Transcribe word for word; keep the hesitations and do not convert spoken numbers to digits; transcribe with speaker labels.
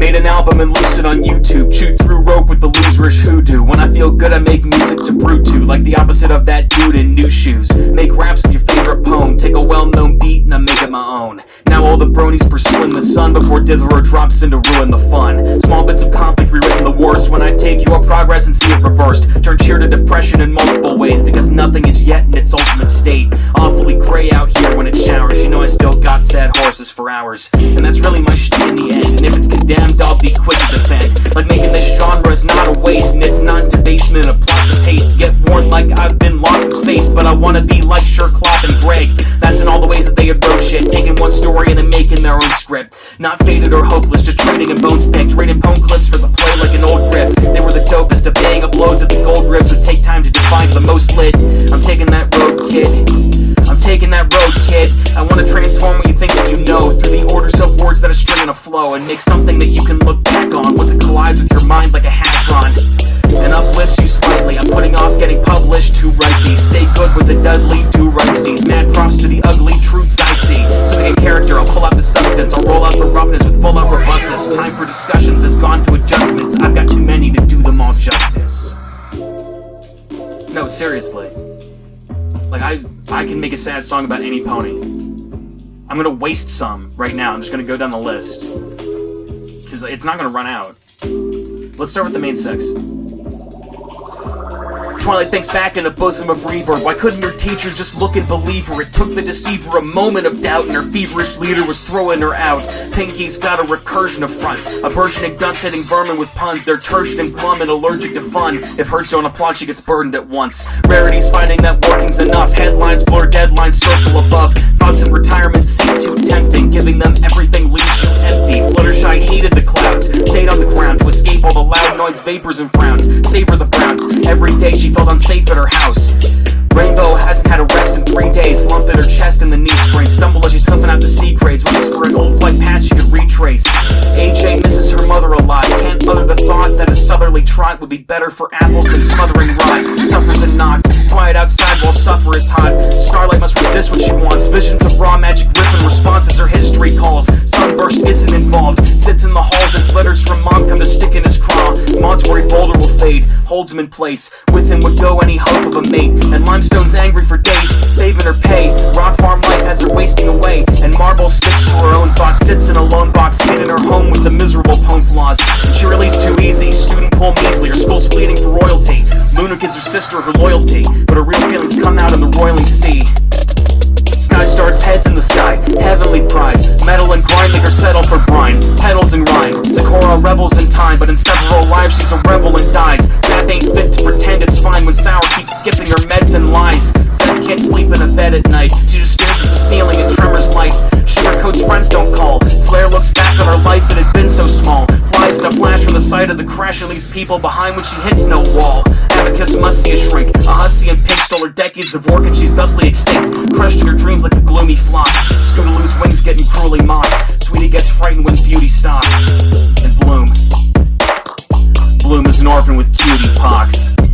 Speaker 1: Made an album and loose it on YouTube. Chew through rope with the loserish hoodoo. When I feel good I make music to brew to, like the opposite of that dude in new shoes. Make raps with your favorite poem. Take a well-known beat and I make it my own. Now all the bronies pursuing the sun before Diderot drops in to ruin the fun. Small bits of conflict rewritten the worst when I take your progress and see it reversed. Turn cheer to depression in multiple ways, because nothing is yet in its ultimate state. Awfully gray out here when it showers. You know I still got sad horses for hours, and that's really my shtick in the end. And if it's condemned, I'll be quick to defend. Like making this genre is not a waste, and it's not debasement in a plot to paste. Get worn like I've been lost in space, but I wanna be like Sher, Klopp, and Greg. That's in all the ways that they approach shit, taking one story and then making their own script. Not faded or hopeless, just trading and bones picked. Rating poem clips for the play like an old riff. They were the dopest, obeying uploads of the gold riffs would take time to define the most lit. I'm taking that road, kid. I'm taking that road, kid. I wanna transform what you think that you know through the orders of words that are string in a flow, and make something that you can look back on once it collides with your mind like a hadron and uplifts you slightly. I'm putting off getting published to write these. Stay good with the Dudley Do-Right-Steeds. Mad props to the ugly truths I see. So in character, I'll pull out the substance. I'll roll out the roughness with full-out robustness. Time for discussions has gone to adjustments. I've got too many to do them all justice. No, seriously. Like, I, I can make a sad song about any pony. I'm gonna waste some right now. I'm just gonna go down the list, because it's not gonna run out. Let's start with the main six. Twilight thinks back in a bosom of reverb. Why couldn't her teacher just look and believe her? It took the deceiver a moment of doubt, and her feverish leader was throwing her out. Pinky's got a recursion of fronts, a burgeoning dunce hitting vermin with puns. They're turgid and glum and allergic to fun. If herds don't applaud, she gets burdened at once. Rarities finding that working's enough. Headlines blur, deadlines circle above. Thoughts of retirement seem too tempting. Giving them everything leaves you empty. Fluttershy hated the clouds, stayed on the ground to escape all the loud noise, vapors, and frowns. Savor the browns. Every day she felt unsafe at her house. Rainbow hasn't had a rest in three days. Lump at her chest and the knee sprain. Stumble as she's huffing out the sea craze, which is for an old flight path she could retrace. A J misses her mother a lot. Can't utter the thought that a southerly trot would be better for apples than smothering rot. Suffers a knot. Quiet outside while supper is hot. Starlight must resist what she wants. Visions of raw magic rip and responses her history calls. Sunburst isn't involved. Sits in the halls as letters from mom come to stick in his craw. Maud's worried boulder will fade. Holds him in place. With him would go any hope of a mate. And Limestone's angry for days, saving her pay. Rock farm life has her wasting away, and Marble sticks to her own thoughts. Sits in a lone box, hid in her home with the miserable poem flaws. She released too easy, student pool measly. Her school's fleeting for royalty. Luna gives her sister her loyalty, but her real feelings come out in the roiling sea. Sky starts heads in the sky, heavenly prize. Metal and grind make her settle for brine. Petals and rhyme, Zecora revels in time, but in several lives she's a rebel and dies. Sap ain't fit to pretend it's fine when Sour keeps skipping her meds and lies. Says can't sleep in a bed at night, she just stares at the ceiling and tremors light. Sugarcoat's friends don't call. Flare looks back on her life, it had been so small. Flies in a flash from the side of the crash and leaves people behind when she hits no wall. Abacus must see a shrink. A hussy and pink stole her decades of work and she's thusly extinct. Crushed in her dreams like the gloomy flock. Scootaloo's wings getting cruelly mocked. Sweetie gets frightened when beauty stops. And Bloom. Bloom is an orphan with cutie pox.